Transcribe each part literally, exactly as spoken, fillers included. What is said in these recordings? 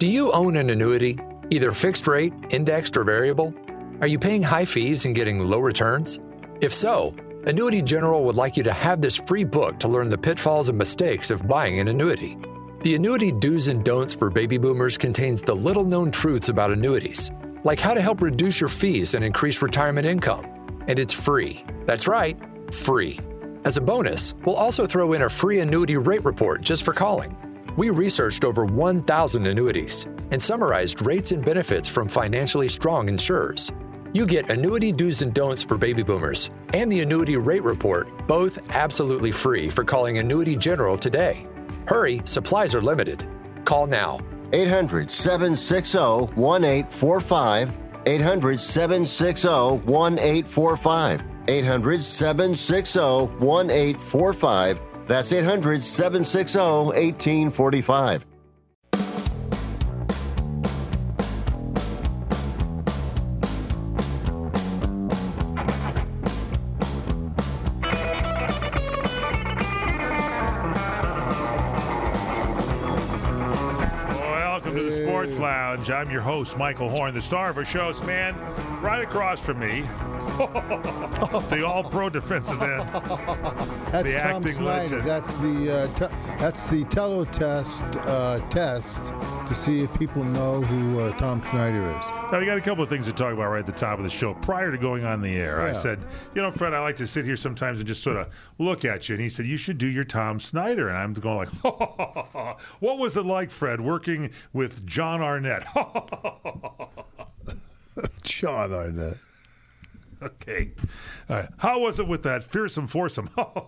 Do you own an annuity, either fixed rate, indexed, or variable? Are you paying high fees and getting low returns? If so, Annuity General would like you to have this free book to learn the pitfalls and mistakes of buying an annuity. The Annuity Do's and Don'ts for Baby Boomers contains the little-known truths about annuities, like how to help reduce your fees and increase retirement income. And it's free. That's right, free. As a bonus, we'll also throw in a free annuity rate report just for calling. We researched over one thousand annuities and summarized rates and benefits from financially strong insurers. You get Annuity Do's and Don'ts for Baby Boomers and the Annuity Rate Report, both absolutely free for calling Annuity General today. Hurry, supplies are limited. Call now. eight hundred, seven six zero, one eight four five. eight hundred, seven six zero, one eight four five. eight hundred, seven six zero, one eight four five. That's eight hundred, seven six zero, one eight four five. Welcome to the Sports Lounge. I'm your host, Michael Horn, the star of our show. This man right across from me, the all-pro defensive end. That's the Tom acting Snyder. legend. That's the uh, te- that's the telotest uh, test to see if people know who uh, Tom Snyder is. Now, we got a couple of things to talk about right at the top of the show. Prior to going on the air, I Yeah. said, you know, Fred, I like to sit here sometimes and just sort of look at you. And he said, you should do your Tom Snyder. And I'm going like, what was it like, Fred, working with John Arnett? John Arnett. Okay. All right. How was it with that fearsome foursome?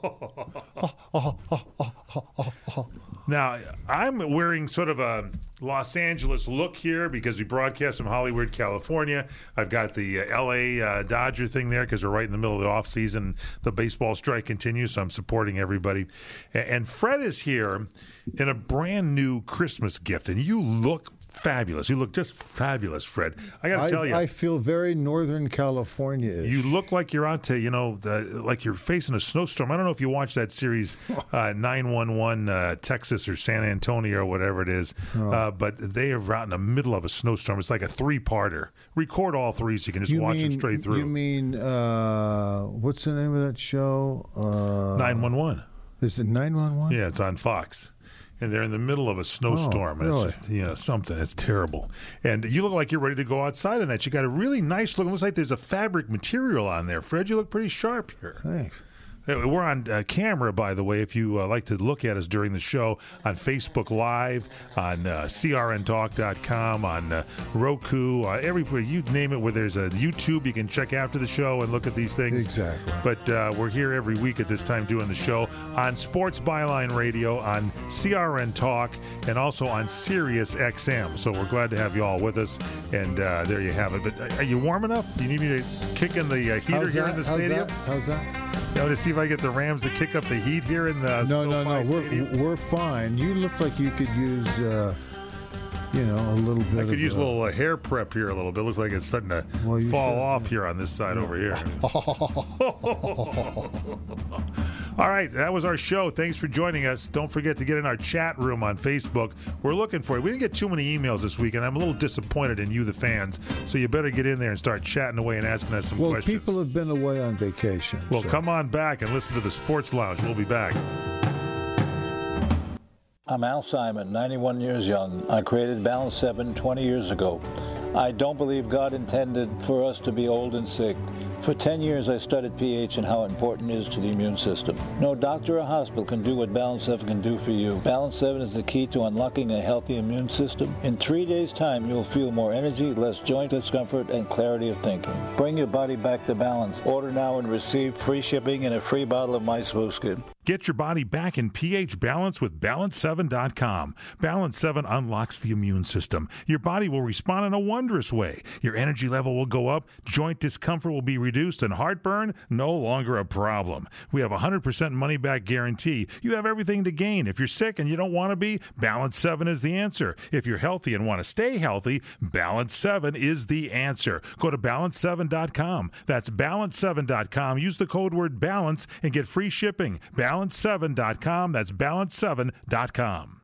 Now, I'm wearing sort of a Los Angeles look here because we broadcast from Hollywood, California. I've got the uh, L A uh, Dodger thing there because we're right in the middle of the offseason. The baseball strike continues, so I'm supporting everybody. A- And Fred is here in a brand new Christmas gift, and you look fabulous. You look just fabulous, Fred. I got to I, tell you. I feel very Northern California-ish. You look like you're out to, you know, the, like you're facing a snowstorm. I don't know if you watched that series, uh, nine one one uh, Texas or San Antonio or whatever it is, Oh. uh, but they are out in the middle of a snowstorm. It's like a three-parter. Record all three so you can just you watch mean, them straight through. You mean, uh, what's the name of that show? Uh, nine one one. Is it nine one one? Yeah, it's on Fox. And they're in the middle of a snowstorm. Oh, and really? It's just, you know, something. It's terrible. And you look like you're ready to go outside in that. You got a really nice look. It looks like there's a fabric material on there. Fred, you look pretty sharp here. Thanks. Hey, we're on uh, camera, by the way, if you uh, like to look at us during the show on Facebook Live, on uh, C R N talk dot com, on uh, Roku, uh, everywhere. You name it, where there's a YouTube, you can check after the show and look at these things. Exactly. But uh, we're here every week at this time doing the show on Sports Byline Radio, on C R N Talk, and also on Sirius X M. So we're glad to have you all with us. And uh, there you have it. But uh, are you warm enough? Do you need me to kick in the uh, heater How's here that? in the How's stadium? that? How's that? You know, to see if I get the Rams to kick up the heat here in the No, no, SoFi no. We're Stadium. we're fine. You look like you could use, uh, you know, a little bit. I could of, use a uh, little uh, hair prep here a little bit. Looks like it's starting to Well, you fall should, off here on this side over here. All right, that was our show. Thanks for joining us. Don't forget to get in our chat room on Facebook. We're looking for you. We didn't get too many emails this week, and I'm a little disappointed in you, the fans. So you better get in there and start chatting away and asking us some Well, questions. people have been away on vacation. Well, so. come on back and listen to the Sports Lounge. We'll be back. I'm Al Simon, ninety-one years young. I created Balance seven twenty years ago. I don't believe God intended for us to be old and sick. For ten years, I studied pH and how important it is to the immune system. No doctor or hospital can do what Balance seven can do for you. Balance seven is the key to unlocking a healthy immune system. In three days' time, you'll feel more energy, less joint discomfort, and clarity of thinking. Bring your body back to balance. Order now and receive free shipping and a free bottle of My Smooth Skin. Get your body back in pH balance with balance seven dot com. Balance seven unlocks the immune system. Your body will respond in a wondrous way. Your energy level will go up, joint discomfort will be reduced, and heartburn no longer a problem. We have a one hundred percent money-back guarantee. You have everything to gain. If you're sick and you don't want to be, Balance seven is the answer. If you're healthy and want to stay healthy, Balance seven is the answer. Go to balance seven dot com. That's balance seven dot com. Use the code word BALANCE and get free shipping. balance seven dot com. That's balance seven dot com.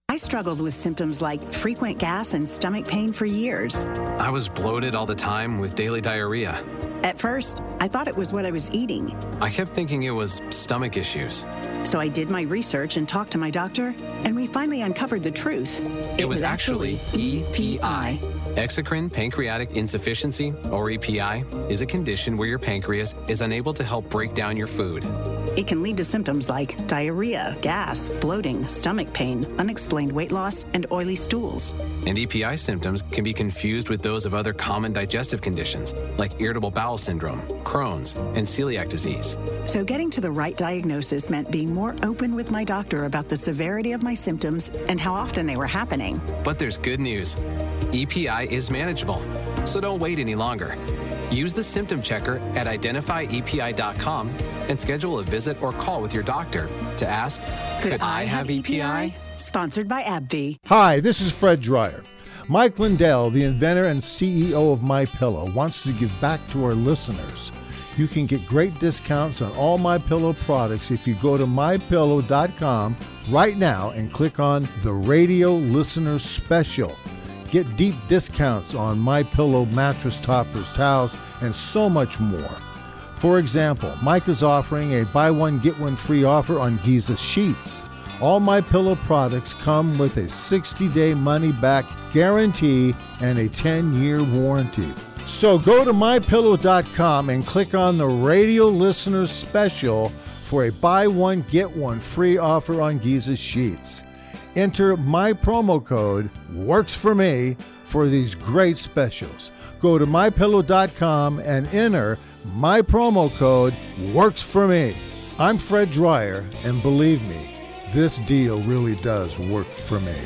I struggled with symptoms like frequent gas and stomach pain for years. I was bloated all the time with daily diarrhea. At first, I thought it was what I was eating. I kept thinking it was stomach issues. So I did my research and talked to my doctor, and we finally uncovered the truth. It, it was, was actually E P I. Exocrine pancreatic insufficiency, or E P I, is a condition where your pancreas is unable to help break down your food. It can lead to symptoms like diarrhea, gas, bloating, stomach pain, unexplained weight loss, and oily stools. And E P I symptoms can be confused with those of other common digestive conditions, like irritable bowel syndrome, Crohn's, and celiac disease. So getting to the right diagnosis meant being more open with my doctor about the severity of my symptoms and how often they were happening. But there's good news. E P I is manageable, so don't wait any longer. Use the symptom checker at identify E P I dot com and schedule a visit or call with your doctor to ask, could, could I, I have E P I? Sponsored by AbbVie. Hi, this is Fred Dreyer. Mike Lindell, the inventor and C E O of MyPillow, wants to give back to our listeners. You can get great discounts on all MyPillow products if you go to my pillow dot com right now and click on the Radio Listener Special. Get deep discounts on MyPillow mattress toppers, towels, and so much more. For example, Mike is offering a buy one, get one free offer on Giza sheets. All MyPillow products come with a sixty-day money-back guarantee and a ten-year warranty. So go to my pillow dot com and click on the Radio Listeners Special for a buy one, get one free offer on Giza sheets. Enter my promo code, works for me, for these great specials. Go to my pillow dot com and enter my promo code, works for me. I'm Fred Dreyer, and believe me, this deal really does work for me.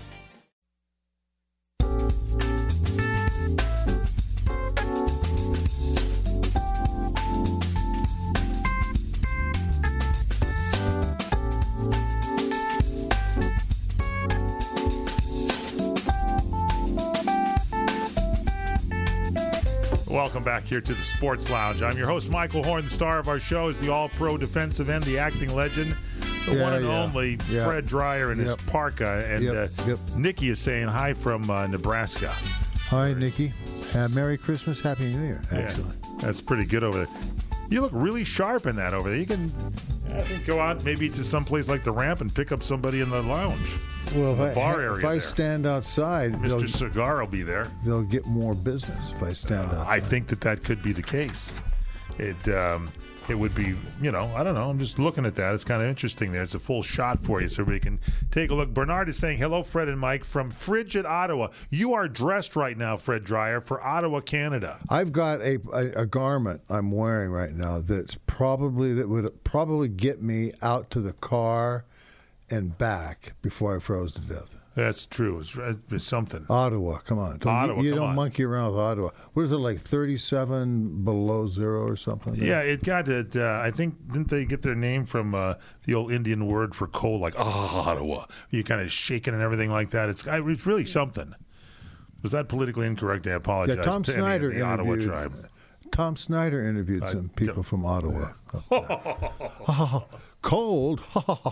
Welcome back here to the Sports Lounge. I'm your host, Michael Horn. The star of our show is the all-pro defensive end, the acting legend, the yeah, one and yeah. only yeah. Fred Dreyer in yep. his parka. And yep. Uh, yep. Nikki is saying hi from uh, Nebraska. Hi, Nikki. Uh, Merry Christmas, Happy New Year, actually. Yeah, that's pretty good over there. You look really sharp in that over there. You can, I think, go out maybe to some place like the Ramp and pick up somebody in the lounge. Well, if the I, bar if area I there. stand outside, Mister Cigar will be there. They'll get more business if I stand outside. I think that that could be the case. It um, it would be, you know, I don't know. I'm just looking at that. It's kind of interesting there. It's a full shot for you so everybody can take a look. Bernard is saying, hello, Fred and Mike, from frigid Ottawa. You are dressed right now, Fred Dreyer, for Ottawa, Canada. I've got a, a, a garment I'm wearing right now that's probably that would probably get me out to the car and back before I froze to death. That's true. It's, it's something. Ottawa, come on. Don't, Ottawa, you you come don't on. monkey around with Ottawa. What is it, like thirty-seven below zero or something? Yeah, it got it. Uh, I think, didn't they get their name from uh, the old Indian word for cold, like, oh, Ottawa? You kind of shaking and everything like that. It's, it's really something. Was that politically incorrect? I apologize. Yeah, Tom to Snyder any of the Ottawa interviewed, tribe. Tom Snyder interviewed some Uh, people d- from Ottawa. Oh, cold.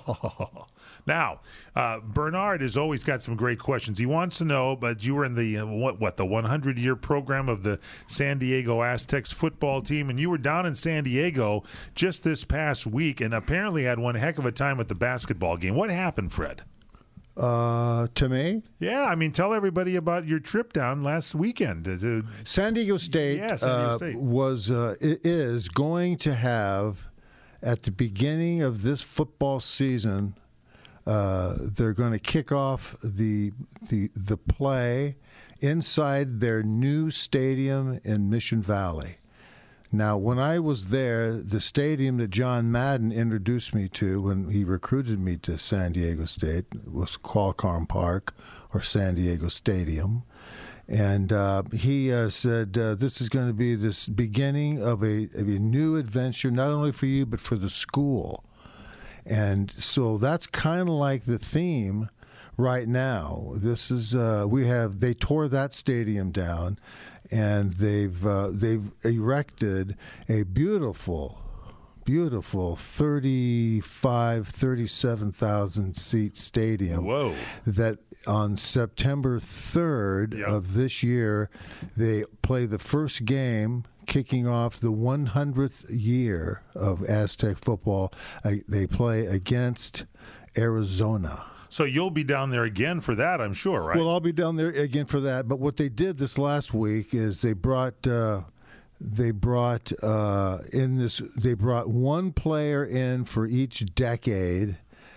Now, uh, Bernard has always got some great questions. He wants to know, but you were in the uh, what what the hundred-year program of the San Diego Aztecs football team, and you were down in San Diego just this past week, and apparently had one heck of a time at the basketball game. What happened, Fred? Uh, to me? Yeah, I mean, tell everybody about your trip down last weekend. To, to, San Diego State, Yeah, San Diego uh, State. was uh, is going to have, at the beginning of this football season, uh, they're going to kick off the the the play inside their new stadium in Mission Valley. Now, when I was there, the stadium that John Madden introduced me to when he recruited me to San Diego State was Qualcomm Park, or San Diego Stadium. And uh, he uh, said, uh, this is going to be this beginning of a, of a new adventure, not only for you, but for the school. And so that's kind of like the theme right now. This is, uh, we have, they tore that stadium down, and they've uh, they've erected a beautiful, beautiful thirty-five, thirty-seven thousand seat stadium. Whoa. That on September third Yep. of this year, they play the first game, kicking off the one hundredth year of Aztec football. Uh, they play against Arizona. So you'll be down there again for that, I'm sure, right? Well, I'll be down there again for that. But what they did this last week is they brought uh, they brought uh, in this they brought one player in for each decade.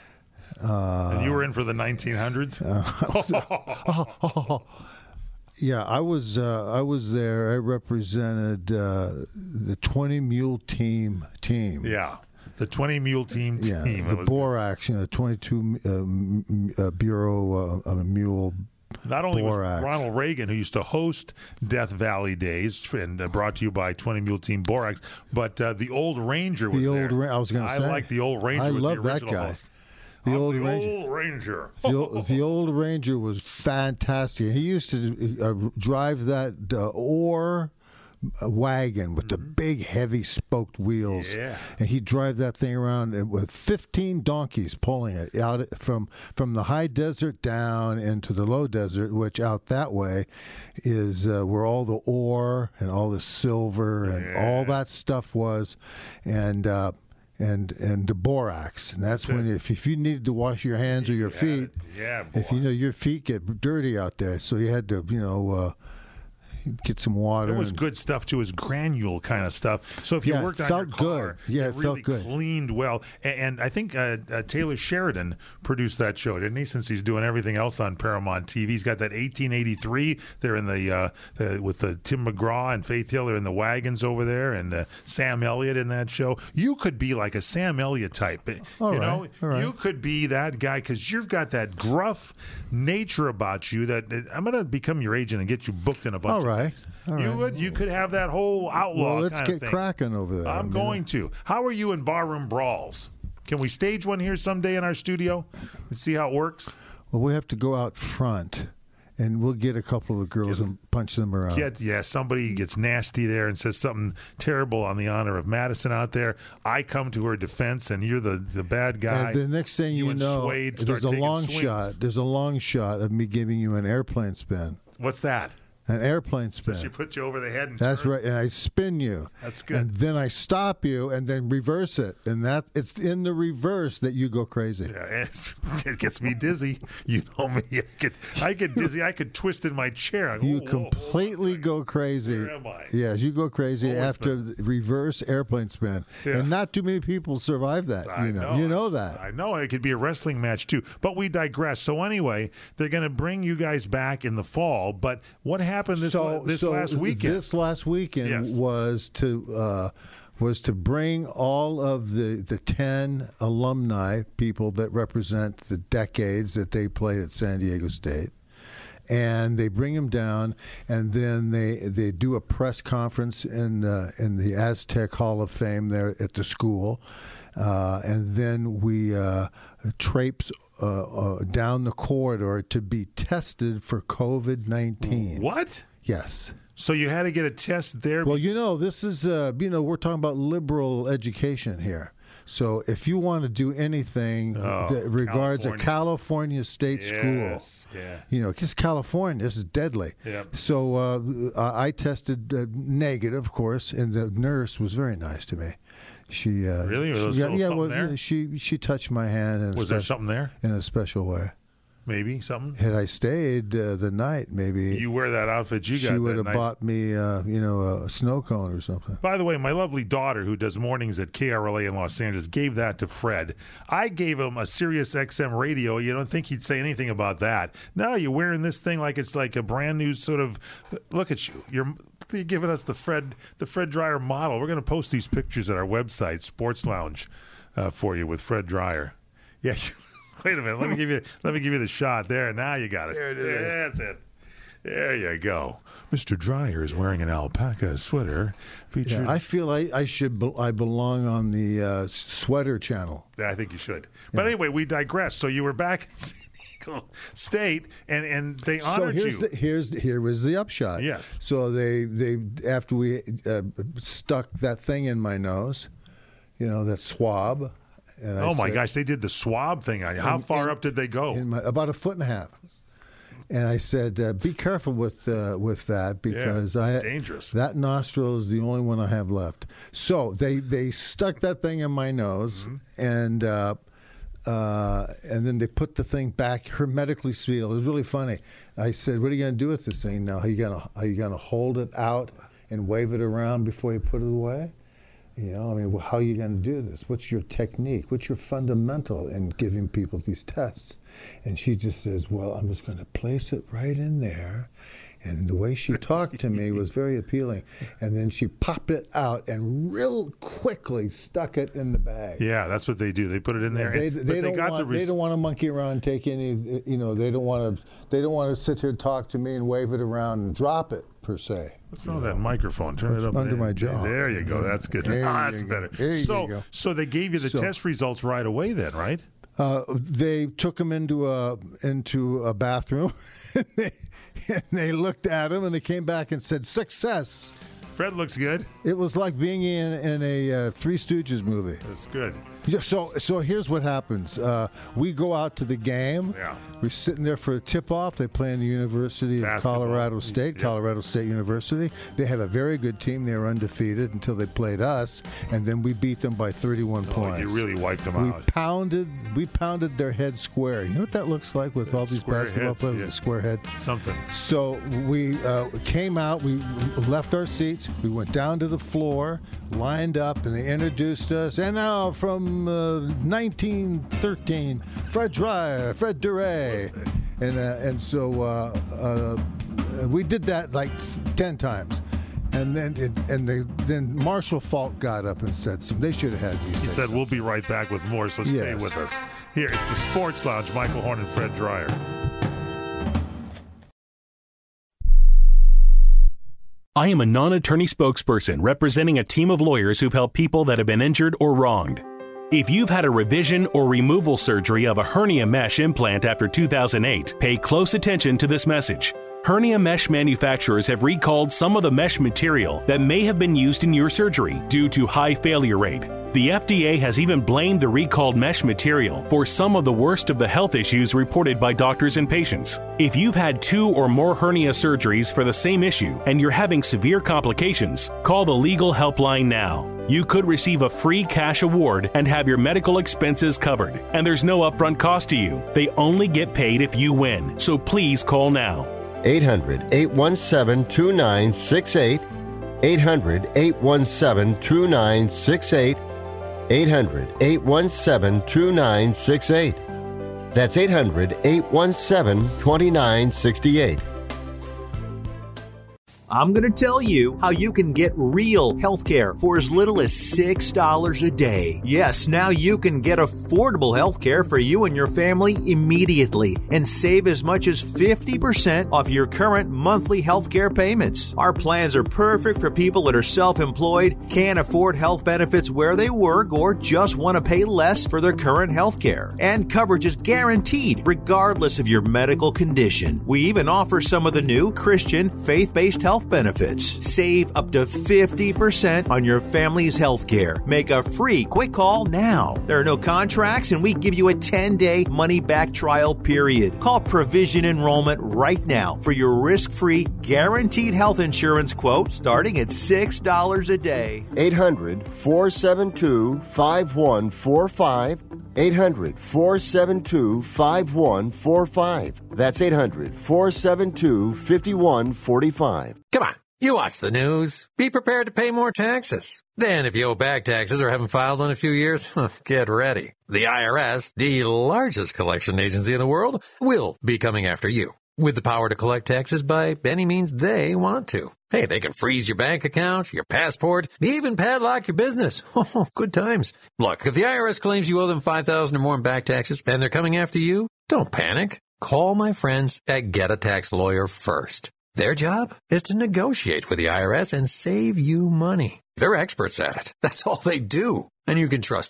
Uh, and you were in for the nineteen hundreds? Uh, oh, oh, oh. Yeah, I was uh, I was there. I represented uh, the twenty mule team team. Yeah, the twenty mule team Yeah, team. the It was Borax, you know, twenty-two uh, m- uh, Bureau uh, uh, Mule. Not only Borax. was Ronald Reagan, who used to host Death Valley Days, and uh, brought to you by twenty Mule Team Borax, but uh, the Old Ranger was The there. old Ra- I was going to I say. like the Old Ranger. I was love the that original guy. host. The I'm old the Ranger. Old Ranger. The, old- the old Ranger was fantastic. He used to uh, drive that uh, ore wagon with the big, heavy spoked wheels. Yeah. And he'd drive that thing around with fifteen donkeys pulling it out from from the high desert down into the low desert, which out that way is uh, where all the ore and all the silver and Yeah. all that stuff was. And uh, and and the borax, and that's, That's when it. if, if you needed to wash your hands or your Yeah, feet, yeah, if boy. you know your feet get dirty out there, so you had to, you know, uh, get some water. It was and- good stuff too. It was granule kind of stuff. So if you Yeah, it worked on felt your car, good. Yeah, it, it felt really good. cleaned well. And, and I think uh, uh, Taylor Sheridan produced that show, didn't he? Since he's doing everything else on Paramount T V, he's got that eighteen eighty-three. They're in the, uh, the with the Tim McGraw and Faith Hill. They're in the wagons over there, and uh, Sam Elliott in that show. You could be like a Sam Elliott type. All you right, know, all right. you could be that guy because you've got that gruff nature about you. That I'm going to become your agent and get you booked in a bunch All of right, things. all You right. would, you could have that whole outlaw Well, let's kind get of thing. cracking over there. I'm you going know. to. How are you in barroom brawls? Can we stage one here someday in our studio and see how it works? Well, we have to go out front, and we'll get a couple of the girls and punch them around. Get, yeah, somebody gets nasty there and says something terrible on the honor of Madison out there. I come to her defense, and you're the, the bad guy. And the next thing you, and know, Suede start there's a taking long swings. shot. There's a long shot of me giving you an airplane spin. What's that? An airplane spin. So she put you over the head and That's turn? right, and I spin you. That's good. And then I stop you, and then reverse it, and that it's in the reverse that you go crazy. Yeah, it's, it gets me dizzy. You know me. I get, I get dizzy. I could twist in my chair. I go, You "Whoa, whoa, hold on a completely second. go crazy. Where am I? Yes, you go crazy Forward after the reverse airplane spin, Yeah. and not too many people survive that. I you know, you know that. I know it could be a wrestling match too, but we digress. So anyway, they're going to bring you guys back in the fall. But what happened this so, la- this so last weekend? This last weekend Yes. was to uh, was to bring all of the the ten alumni people that represent the decades that they played at San Diego State. And they bring them down, and then they they do a press conference in uh, in the Aztec Hall of Fame there at the school, uh, and then we uh, traipse uh, uh, down the corridor to be tested for COVID nineteen. What? Yes. So you had to get a test there? Well, you know, this is uh, you know we're talking about liberal education here. So if you want to do anything Oh, that regards California. a California state Yes, school, yeah. you know, because California, this is deadly. Yep. So uh, I I tested uh, negative, of course, and the nurse was very nice to me. She uh, Really? Was she, there yeah, still yeah, something well, there? she she touched my hand. In a Was there special- something there? in a special way? Maybe something? Had I stayed uh, the night, maybe You wear that outfit you got. she would that have nice- bought me, uh, you know, a snow cone or something. By the way, my lovely daughter, who does mornings at K R L A in Los Angeles, gave that to Fred. I gave him a Sirius X M radio. You don't think he'd say anything about that? No, you're wearing this thing like it's like a brand new sort of. Look at you. You're, you're giving us the Fred the Fred Dreyer model. We're going to post these pictures at our website, Sports Lounge, uh, for you with Fred Dreyer. Yeah. Wait a minute. Let me give you. Let me give you the shot there. Now you got it. There it is. Yeah, that's it. There you go. Mister Dreyer is wearing an alpaca sweater featured. Yeah, I feel I, I should be, I belong on the uh, sweater channel. Yeah, I think you should. But anyway, we digress. So you were back in San Diego State, and, and they So honored here's you. the, here's here was the upshot. Yes. So they they after we uh, stuck that thing in my nose, you know, that swab. And I oh, my said, gosh, they did the swab thing on you. How in, far in, up did they go? In my, about a foot and a half. And I said, uh, be careful with uh, with that because yeah, I dangerous. That nostril is the only one I have left. So they, they stuck that thing in my nose, mm-hmm. and uh, uh, and then they put the thing back hermetically sealed. It was really funny. I said, "What are you going to do with this thing now? Are you going to are you going to hold it out and wave it around before you put it away?" You know, I mean, how are you going to do this? What's your technique? What's your fundamental in giving people these tests? And she just says, well, I'm just going to place it right in there. And the way she talked to me was very appealing. And then she popped it out and real quickly stuck it in the bag. Yeah, that's what they do. They put it in there. They, and, they, they, don't, got want, the res- they don't want to monkey around and take any, you know, they don't want to They don't want to sit here and talk to me and wave it around and drop it, per se. What's wrong with that microphone? Turn it's it up. under there. my jaw. There you go. That's good. There Ah, that's you better. Go. There so, you go. so they gave you the so, test results right away then, right? Uh, they took him into a into a bathroom, and, they, and they looked at him, and they came back and said, "Success." Fred looks good. It was like being in in a uh, Three Stooges movie. That's good. Yeah, so so here's what happens. Uh, we go out to the game. Yeah. We're sitting there for a tip-off. They play in the University Basketball. of Colorado State, Yep. Colorado State University. They have a very good team. They were undefeated until they played us, and then we beat them by thirty-one Oh, points. you really wiped them we out. pounded we pounded their head square. You know what that looks like with all these Square basketball heads, players yeah. with a square head? Something. So we uh, came out, we left our seats, we went down to the floor, lined up, and they introduced us. And now from uh, nineteen thirteen, Fred Dreyer, Fred Duray. And, uh, and so uh, uh, we did that like ten times. And then it, and they, then Marshall Falk got up and said something. They should have had me say He said, something. we'll be right back with more, so stay Yes. with us. Here, it's the Sports Lounge, Michael Horn and Fred Dreyer. I am a non-attorney spokesperson representing a team of lawyers who've helped people that have been injured or wronged. If you've had a revision or removal surgery of a hernia mesh implant after two thousand eight, pay close attention to this message. Hernia mesh manufacturers have recalled some of the mesh material that may have been used in your surgery due to high failure rate. The F D A has even blamed the recalled mesh material for some of the worst of the health issues reported by doctors and patients. If you've had two or more hernia surgeries for the same issue and you're having severe complications, call the legal helpline now. You could receive a free cash award and have your medical expenses covered. And there's no upfront cost to you. They only get paid if you win. So please call now. eight hundred, eight one seven, two nine six eight. eight hundred, eight one seven, two nine six eight. eight hundred, eight one seven, two nine six eight. That's eight hundred, eight one seven, two nine six eight. I'm going to tell you how you can get real health care for as little as six dollars a day. Yes, now you can get affordable health care for you and your family immediately and save as much as fifty percent off your current monthly health care payments. Our plans are perfect for people that are self-employed, can't afford health benefits where they work, or just want to pay less for their current health care. And coverage is guaranteed regardless of your medical condition. We even offer some of the new Christian faith-based health benefits. Save up to fifty percent on your family's health care. Make a free quick call now. There are no contracts, and we give you a ten-day money-back trial period. Call Provision Enrollment right now for your risk-free, guaranteed health insurance quote starting at six dollars a day. eight hundred, four seven two, five one four five. eight hundred, four seven two, five one four five. That's eight hundred, four seven two, five one four five. Come on, you watch the news. Be prepared to pay more taxes. Then if you owe back taxes or haven't filed in a few years, get ready. The I R S, the largest collection agency in the world, will be coming after you with the power to collect taxes by any means they want to. Hey, they can freeze your bank account, your passport, even padlock your business. Oh, good times. Look, if the I R S claims you owe them five thousand dollars or more in back taxes and they're coming after you, don't panic. Call my friends at Get a Tax Lawyer first. Their job is to negotiate with the I R S and save you money. They're experts at it. That's all they do. And you can trust them.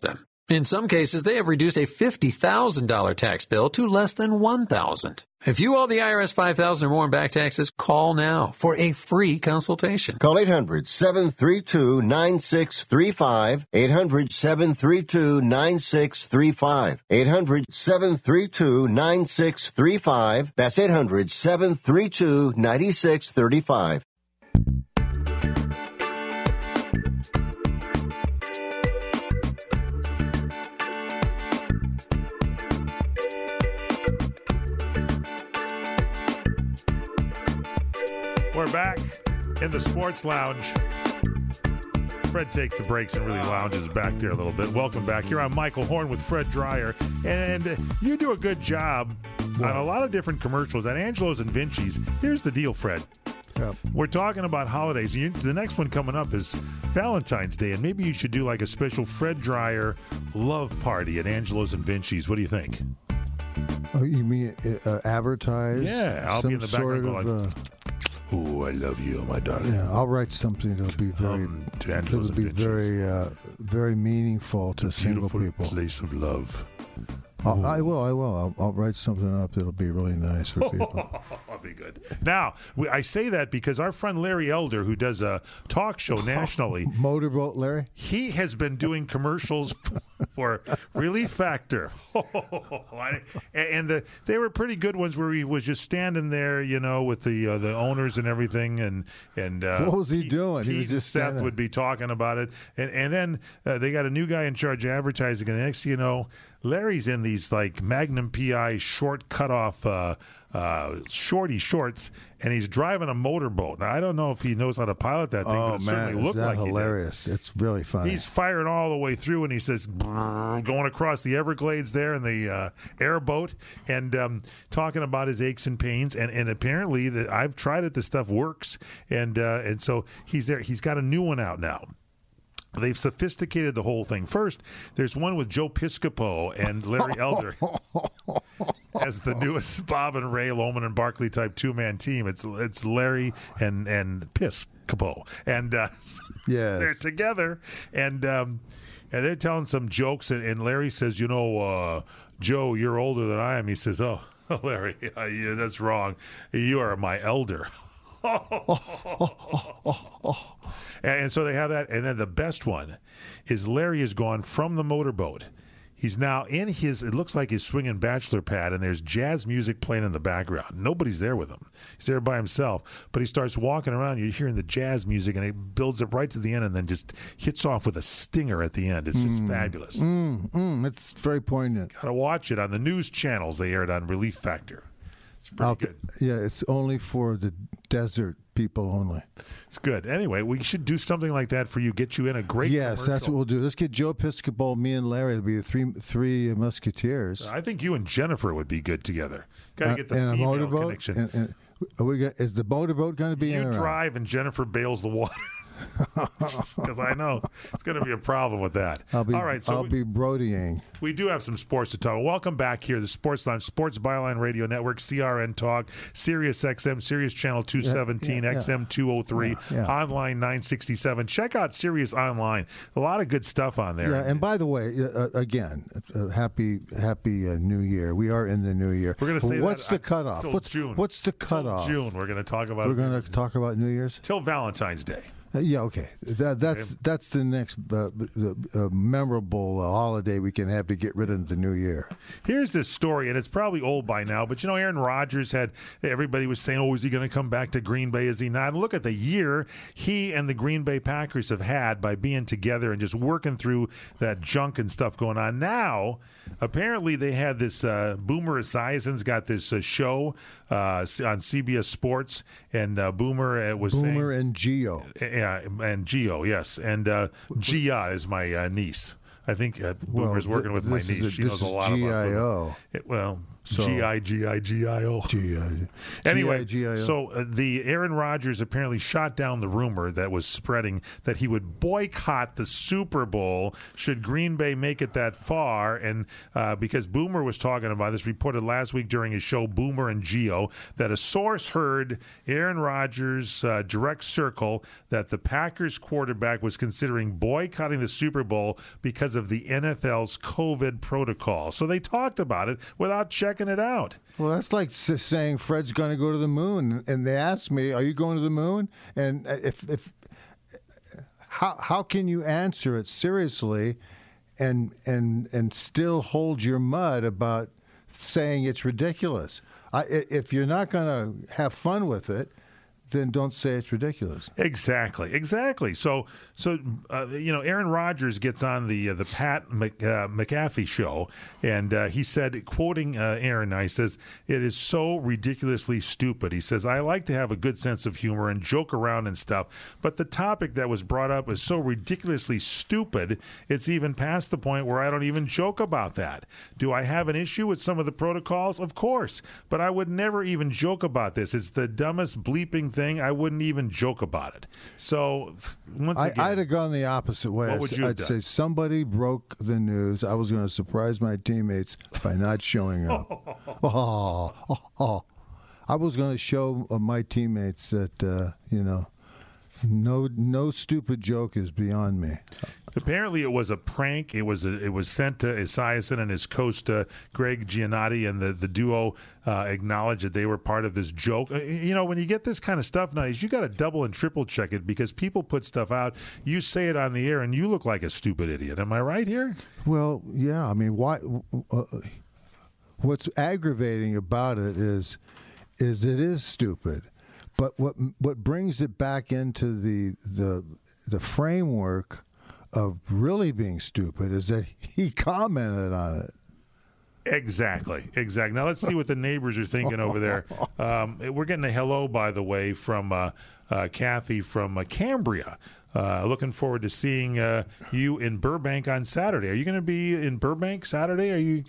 In some cases, they have reduced a fifty thousand dollars tax bill to less than one thousand dollars. If you owe the I R S five thousand dollars or more in back taxes, call now for a free consultation. Call eight hundred, seven three two, nine six three five, eight hundred, seven three two, nine six three five, eight hundred, seven three two, nine six three five. That's eight hundred, seven three two, nine six three five. We're back in the sports lounge. Fred takes the breaks and really lounges back there a little bit. Welcome back. Here I'm Michael Horn with Fred Dreyer. And uh, you do a good job on a lot of different commercials. At Angelo's and Vinci's, here's the deal, Fred. Yep. We're talking about holidays. You, the next one coming up is Valentine's Day, and maybe you should do like a special Fred Dreyer love party at Angelo's and Vinci's. What do you think? Oh, you mean uh, advertise? Yeah, I'll be in the background going like, uh, "Oh, I love you, my darling." Yeah, I'll write something that'll be very, um, that'll be very, uh, very meaningful to single people. Place of love. I'll, I will. I will. I'll, I'll write something up that'll be really nice for people. That'll be good. Now, we, I say that because our friend Larry Elder, who does a talk show nationally, Motorboat Larry, he has been doing commercials for Relief Factor, and the, they were pretty good ones where he was just standing there, you know, with the uh, the owners and everything, and and uh, what was he Pete, doing? Pete He was just Seth standing. would be talking about it, and and then uh, they got a new guy in charge of advertising, and the next thing you know, Larry's in these like Magnum P I short cutoff uh, uh, shorty shorts, and he's driving a motorboat. Now I don't know if he knows how to pilot that thing, oh but it man, certainly is looked that like hilarious? he did. It's really funny. He's firing all the way through, and he says, going across the Everglades there in the uh, airboat, and um, talking about his aches and pains. And, and apparently, the, I've tried it. The stuff works, and uh, and so he's there. He's got a new one out now. They've sophisticated the whole thing. First, there's one with Joe Piscopo and Larry Elder as the newest Bob and Ray Lohman and Barkley type two man team. It's it's Larry and and Piscopo, and uh, yes. they're together, and um, and they're telling some jokes. And, and Larry says, "You know, uh, Joe, you're older than I am." He says, "Oh, Larry, uh, yeah, that's wrong. You are my elder." And so they have that. And then the best one is Larry has gone from the motorboat. He's now in his, it looks like he's swinging bachelor pad, and there's jazz music playing in the background. Nobody's there with him. He's there by himself. But he starts walking around. You're hearing the jazz music, and it builds up right to the end and then just hits off with a stinger at the end. It's just mm, fabulous. Mm, mm, it's very poignant. Got to watch it on the news channels. They air it on Relief Factor. It's pretty I'll, good. Yeah, it's only for the desert people only. It's good. Anyway, we should do something like that for you. Get you in a great Yes, commercial. that's what we'll do. Let's get Joe Piscopo, me and Larry. It'll be the three three musketeers. I think you and Jennifer would be good together. Got to Uh, get the and a female motorboat? connection. And, and, are we got, is the motorboat going to be you in or out? drive and Jennifer bails the water. Because I know it's going to be a problem with that. I'll be, All right, so I'll we, be brodying. we do have some sports to talk. Welcome back here, the Sports Line, Sports Byline Radio Network, C R N Talk, Sirius X M, Sirius Channel two seventeen, yeah, yeah. X M two oh three, Yeah, yeah. Online nine sixty-seven. Check out Sirius Online. A lot of good stuff on there. Yeah, and by the way, uh, again, uh, happy Happy uh, New Year. We are in the new year. We're going to say what's that the cutoff? Till What's, June. what's the Till cutoff? June. We're going to talk about We're it. going to talk about New Year's? Till Valentine's Day. Uh, yeah, okay. That, that's Okay. that's the next uh, uh, uh, memorable uh, holiday we can have to get rid of the new year. Here's this story, and it's probably old by now, but you know, Aaron Rodgers had, everybody was saying, oh, is he going to come back to Green Bay? Is he not? And look at the year he and the Green Bay Packers have had by being together and just working through that junk and stuff going on. Now, apparently they had this, uh, Boomer Esiason's got this uh, show uh, on C B S Sports, and uh, Boomer uh, was Boomer saying, and Geo. Yeah, and Gio, yes. And uh, Gia is my uh, niece. I think uh, Boomer's Well, working with my this is niece. a- she this knows a is lot G I O. about Boomer. It, well, So, G I G I G I O. G I Anyway, G I O. so uh, the Aaron Rodgers apparently shot down the rumor that was spreading that he would boycott the Super Bowl should Green Bay make it that far. And uh, because Boomer was talking about this, reported last week during his show Boomer and Geo that a source heard Aaron Rodgers' uh, direct circle that the Packers quarterback was considering boycotting the Super Bowl because of the N F L's COVID protocol. So they talked about it without checking it out. Well, that's like s- saying Fred's going to go to the moon, and they asked me, "Are you going to the moon?" And if, if how how can you answer it seriously, and and and still hold your mud about saying it's ridiculous? I, if you're not going to have fun with it, then don't say it's ridiculous. Exactly, exactly. So, so uh, you know, Aaron Rodgers gets on the uh, the Pat Mc, uh, McAfee show, and uh, he said, quoting uh, Aaron, he says, "It is so ridiculously stupid." He says, "I like to have a good sense of humor and joke around and stuff, but the topic that was brought up is so ridiculously stupid, it's even past the point where I don't even joke about that. Do I have an issue with some of the protocols? Of course, but I would never even joke about this. It's the dumbest bleeping thing. I wouldn't even joke about it." So once I, again, I'd have gone the opposite way. What I'd, would say- you have I'd done? say somebody broke the news. I was going to surprise my teammates by not showing up. oh, oh, oh. I was going to show uh, my teammates that uh, you know, no no stupid joke is beyond me. apparently it was a prank. It was a, it was sent to Esiason and his coach uh, Greg Giannotti, and the the duo uh, acknowledged that they were part of this joke. Uh, You know, when you get this kind of stuff nowadays, you got to double and triple check it, because people put stuff out. You say it on the air, and you look like a stupid idiot. Am I right here? Well, yeah. I mean, why? Uh, what's aggravating about it is, is it is stupid, but what what brings it back into the the the framework of really being stupid is that he commented on it. Exactly, exactly. Now let's see what the neighbors are thinking over there. Um, we're getting a hello, by the way, from uh, uh, Kathy from uh, Cambria. Uh, looking forward to seeing uh, you in Burbank on Saturday. Are you going to be in Burbank Saturday? Are you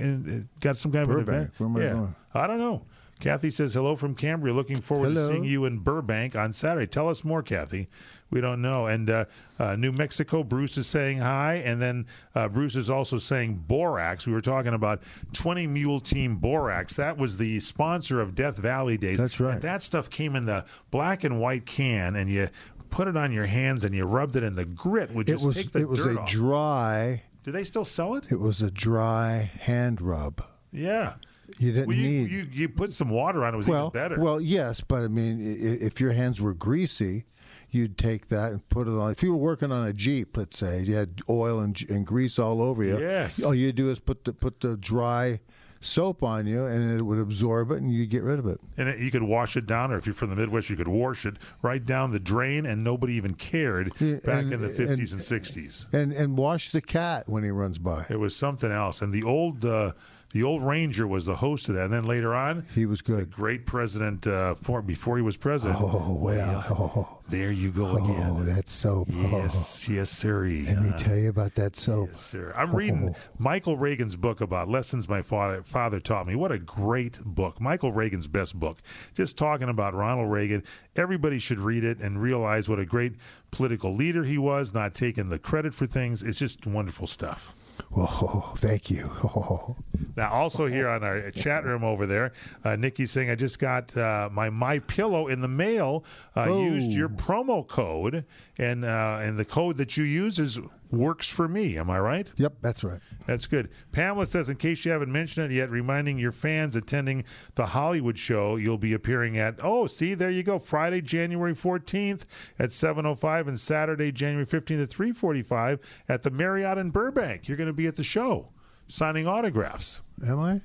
uh, got some kind of Burbank. an event? Where am I yeah. going? I don't know. Kathy says hello from Cambria. Looking forward Hello. to seeing you in Burbank on Saturday. Tell us more, Kathy. We don't know. And uh, uh, New Mexico, Bruce is saying hi. And then uh, Bruce is also saying Borax. We were talking about twenty Mule Team Borax. That was the sponsor of Death Valley Days. That's right. And that stuff came in the black and white can, and you put it on your hands and you rubbed it in the grit. Would It just was take the it was dirt a off. dry. Do they still sell it? It was a dry hand rub. Yeah. You didn't Well, you, need. you, you put some water on it. It was well, even better. well, yes, but I mean, i- if your hands were greasy, you'd take that and put it on. If you were working on a Jeep, let's say, you had oil and, and grease all over you. Yes. All you do is put the put the dry soap on you, and it would absorb it, and you get rid of it. And it, you could wash it down, or if you're from the Midwest, you could wash it right down the drain, and nobody even cared Yeah, back and- in the and- fifties and sixties. And and wash the cat when he runs by. It was something else. And the old uh, the old Ranger was the host of that. And then later on, He was good. great president uh, for before he was president. Oh well. Oh, There you go again. oh, that soap. Yes, yes, sir. Let me tell you about that soap. Yes, sir. I'm reading Michael Reagan's book about lessons my father, father taught me. What a great book. Michael Reagan's best book. Just talking about Ronald Reagan. Everybody should read it and realize what a great political leader he was, not taking the credit for things. It's just wonderful stuff. Oh, thank you. Oh. Now, also here on our chat room over there, uh, Nikki's saying, I just got uh, my My Pillow in the mail. Uh, Oh. Used your promo code, and uh, and the code that you use is works for me. Am I right? Yep, that's right. That's good. Pamela says, in case you haven't mentioned it yet, reminding your fans attending the Hollywood show you'll be appearing at. Oh, see, there you go. Friday, January fourteenth at seven oh five, and Saturday, January fifteenth at three forty-five at the Marriott in Burbank. You're going to be at the show signing autographs. Am I?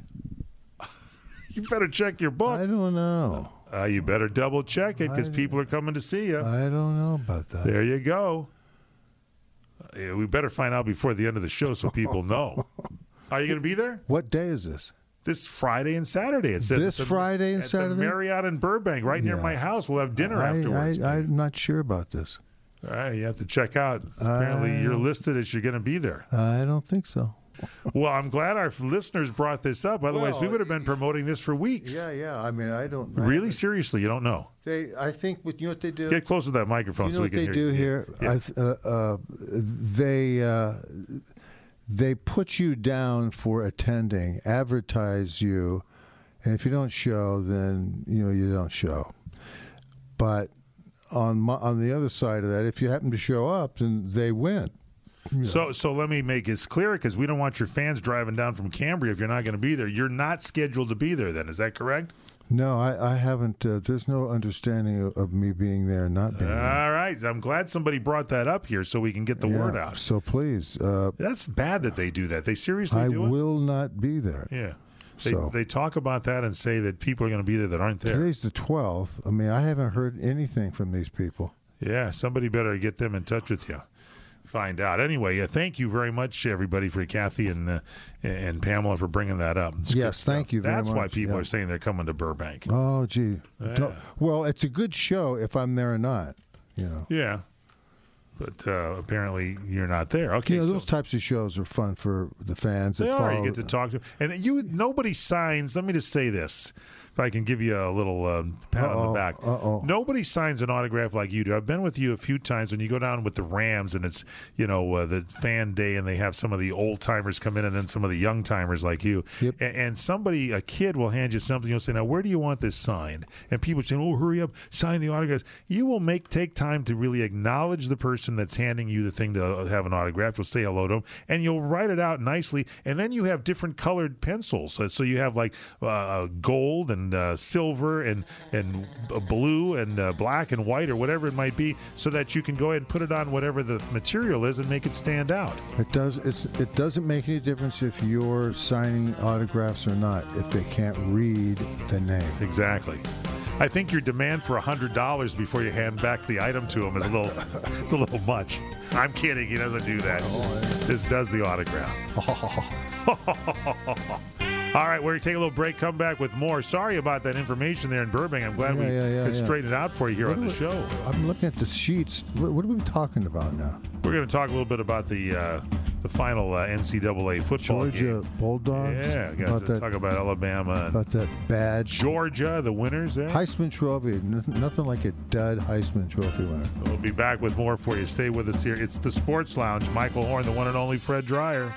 You better check your book. I don't know. Uh, you better double check it, because I- people are coming to see you. I don't know about that. There you go. Uh, we better find out before the end of the show so people know. Are you going to be there? What day is this? This Friday and Saturday. It says This at the- Friday and at Saturday? The Marriott in Burbank, right near Yeah. my house. We'll have dinner I, afterwards. I, I'm not sure about this. All right, you have to check out. Apparently, I you're don't- listed as you're going to be there. I don't think so. Well, I'm glad our listeners brought this up. Otherwise, Well, we would have been promoting this for weeks. Yeah, yeah. I mean, I don't I Really? Seriously, you don't know? They, I think, what you know what they do. Get close to that microphone You know so we what can they hear do you. here? Yeah. I th- uh, uh, they uh, they put you down for attending, advertise you, and if you don't show, then you know you don't show. But on my, on the other side of that, if you happen to show up, then they win. You So, know. so let me make this clear because we don't want your fans driving down from Cambria if you're not going to be there. You're not scheduled to be there. Then is that correct? No, I, I haven't. Uh, there's no understanding of, of me being there and not being there. All right. I'm glad somebody brought that up here so we can get the Yeah, word out. So please. Uh, That's bad that they do that. They seriously I do it? will not be there. Yeah. They, So- they talk about that and say that people are going to be there that aren't there. Today's the twelfth. I mean, I haven't heard anything from these people. Yeah, somebody better get them in touch with you. Find out. Anyway, uh, thank you very much, everybody, for Kathy and uh, and Pamela for bringing that up. It's Yes, good stuff. thank you very That's why much, people yeah. are saying they're coming to Burbank. Oh, gee. Yeah. Don't- Well, it's a good show if I'm there or not. You know. Yeah. But uh, apparently you're not there. Okay. You know, so- those types of shows are fun for the fans. They that are. follow You get to talk to and you. Nobody signs. Let me just say this, if I can give you a little um, pat on Uh-oh, the back. uh-oh. Nobody signs an autograph like you do. I've been with you a few times when you go down with the Rams and it's you know uh, the fan day and they have some of the old timers come in and then some of the young timers like you. Yep. And, and somebody, a kid, will hand you something. You'll say, "Now, where do you want this signed?" And people say, "Oh, hurry up, sign the autographs." You will make take time to really acknowledge the person that's handing you the thing to have an autograph. You'll say hello to them, and you'll write it out nicely. And then you have different colored pencils. So, so you have like uh, gold and uh, silver and and uh, blue and uh, black and white or whatever it might be, so that you can go ahead and put it on whatever the material is and make it stand out. It does. It's. It doesn't make any difference if you're signing autographs or not. If they can't read the name. Exactly. I think your demand for a hundred dollars before you hand back the item to him is a little. It's a little much. I'm kidding. He doesn't do that. Just does the autograph. All right, we're going to take a little break, come back with more. Sorry about that information there in Burbank. I'm glad Yeah, we yeah, yeah, could yeah. straighten it out for you here What on are the we- show. I'm looking at the sheets. What, what are we talking about now? We're going to talk a little bit about the uh, the final uh, N C double A football Georgia game. Bulldogs. Yeah, got about to that, talk about Alabama and about that bad Georgia, the winners there. Heisman Trophy. N- nothing like a dud Heisman Trophy winner. We'll be back with more for you. Stay with us here. It's the Sports Lounge. Michael Horn, the one and only Fred Dreyer.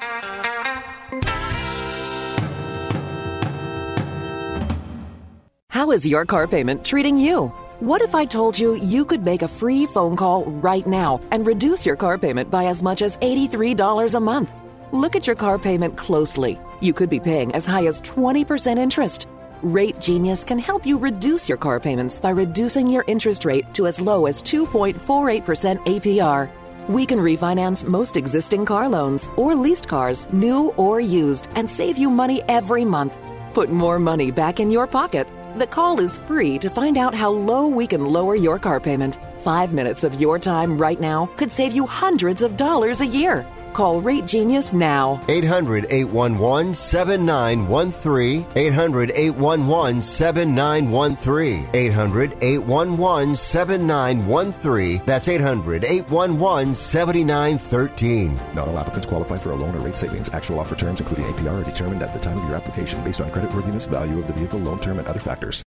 How is your car payment treating you? What if I told you you could make a free phone call right now and reduce your car payment by as much as eighty-three dollars a month? Look at your car payment closely. You could be paying as high as twenty percent interest. Rate Genius can help you reduce your car payments by reducing your interest rate to as low as two point four eight percent A P R. We can refinance most existing car loans or leased cars, new or used, and save you money every month. Put more money back in your pocket. The call is free to find out how low we can lower your car payment. Five minutes of your time right now could save you hundreds of dollars a year. Call Rate Genius now. eight hundred, eight one one, seven nine one three. eight hundred, eight one one, seven nine one three. eight hundred, eight one one, seven nine one three. That's eight hundred, eight one one, seven nine one three. Not all applicants qualify for a loan or rate savings. Actual offer terms, including A P R, are determined at the time of your application based on creditworthiness, value of the vehicle, loan term, and other factors.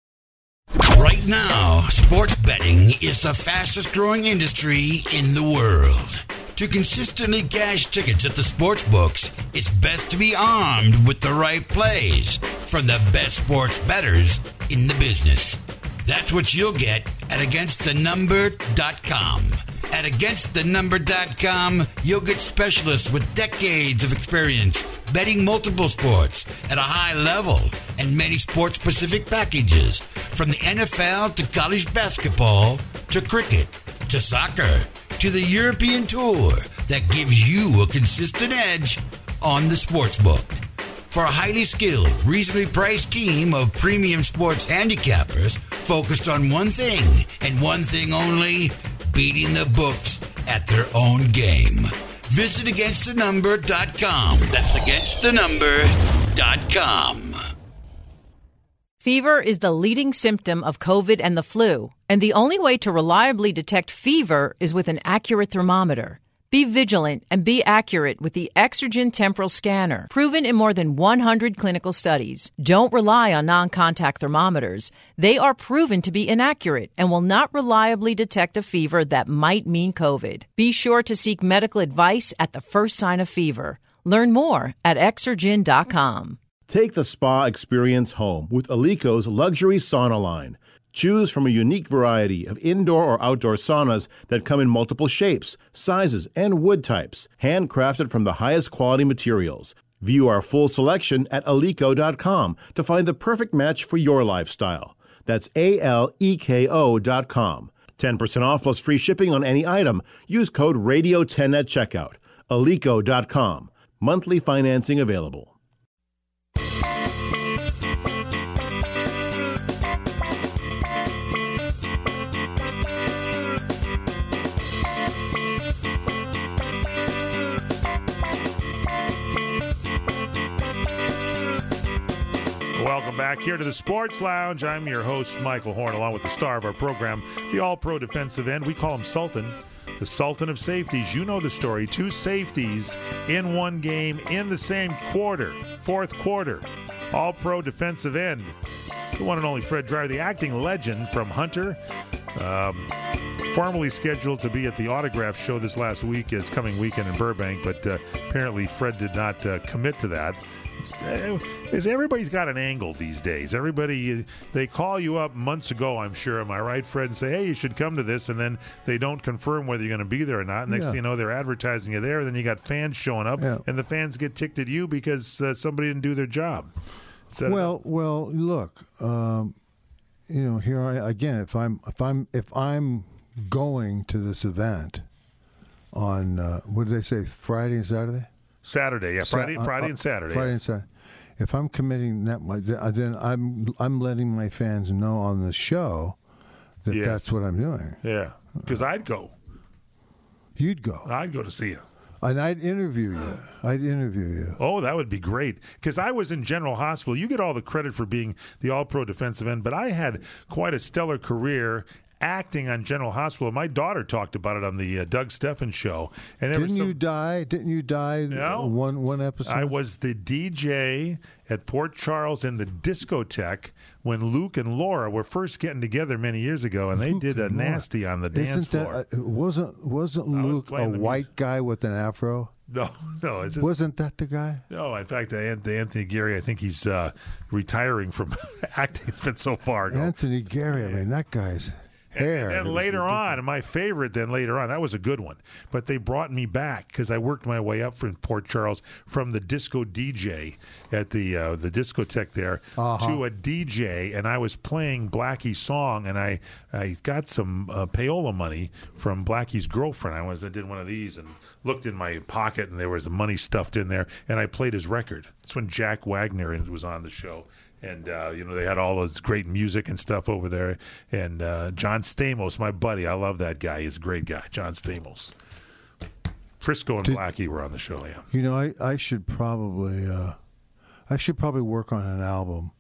Right now, sports betting is the fastest growing industry in the world. To consistently cash tickets at the sports books, it's best to be armed with the right plays from the best sports bettors in the business. That's what you'll get at against the number dot com. At against the number dot com, you'll get specialists with decades of experience betting multiple sports at a high level and many sports-specific packages, from the N F L to college basketball to cricket to soccer to the European Tour, that gives you a consistent edge on the sportsbook. For a highly skilled, reasonably priced team of premium sports handicappers focused on one thing and one thing only, beating the books at their own game. Visit against the number dot com. That's against the number dot com. Fever is the leading symptom of COVID and the flu, and the only way to reliably detect fever is with an accurate thermometer. Be vigilant and be accurate with the Exergen Temporal Scanner, proven in more than one hundred clinical studies. Don't rely on non-contact thermometers. They are proven to be inaccurate and will not reliably detect a fever that might mean COVID. Be sure to seek medical advice at the first sign of fever. Learn more at exergen dot com. Take the spa experience home with Alico's luxury sauna line. Choose from a unique variety of indoor or outdoor saunas that come in multiple shapes, sizes, and wood types, handcrafted from the highest quality materials. View our full selection at alico dot com to find the perfect match for your lifestyle. That's A L E K O dot com. ten percent off plus free shipping on any item. Use code radio ten at checkout. alico dot com. Monthly financing available. Welcome back here to the Sports Lounge. I'm your host, Michael Horn, along with the star of our program, the All-Pro defensive end. We call him Sultan, the Sultan of safeties. You know the story. Two safeties in one game in the same quarter, fourth quarter. All-Pro defensive end. The one and only Fred Dryer, the acting legend from Hunter. Um, formally scheduled to be at the autograph show this last week, is coming weekend in Burbank, but uh, apparently Fred did not uh, commit to that. It's, everybody's got an angle these days. Everybody, they call you up months ago, I'm sure, am I right, Fred, and say, hey, you should come to this, and then they don't confirm whether you're going to be there or not. Next yeah. thing you know, they're advertising you there, and then you got fans showing up, yeah. and the fans get ticked at you because uh, somebody didn't do their job. Set well, well, look, um, you know, here I again. If I'm, if I'm, if I'm going to this event on uh, what did they say, Friday and Saturday? Saturday, yeah, Friday, Sa- Friday uh, and Saturday. Friday yeah. and Saturday. If I'm committing that much, then I'm I'm letting my fans know on the show that Yes. that's what I'm doing. Yeah, because I'd go. You'd go. I'd go to see you. And I'd interview you. I'd interview you. Oh, that would be great. Because I was in General Hospital. You get all the credit for being the All-Pro defensive end, but I had quite a stellar career acting on General Hospital. My daughter talked about it on the uh, Doug Steffen show. And there Didn't was some, you die? Didn't you die No. one one episode? I was the D J at Port Charles in the discotheque when Luke and Laura were first getting together many years ago, and they Luke did a and Laura. nasty on the dance Isn't floor. that, uh, wasn't wasn't was Luke a playing the white guy with an afro? No, no. It's just, Wasn't that the guy? No, in fact, Anthony Gary, I think he's uh, retiring from acting. It's been so far ago. Anthony Gary. I mean, that guy's hair. And then later on, my favorite, then later on, that was a good one. But they brought me back because I worked my way up from Port Charles from the disco D J at the uh, the discotheque there Uh-huh. to a D J, and I was playing Blackie's song, and I, I got some uh, payola money from Blackie's girlfriend. I was I did one of these and looked in my pocket, and there was money stuffed in there, and I played his record. That's when Jack Wagner was on the show. And, uh, you know, they had all this great music and stuff over there. And uh, John Stamos, my buddy, I love that guy. He's a great guy, John Stamos. Frisco and Did- Blackie were on the show, yeah. You know, I, I should probably uh, I should probably work on an album.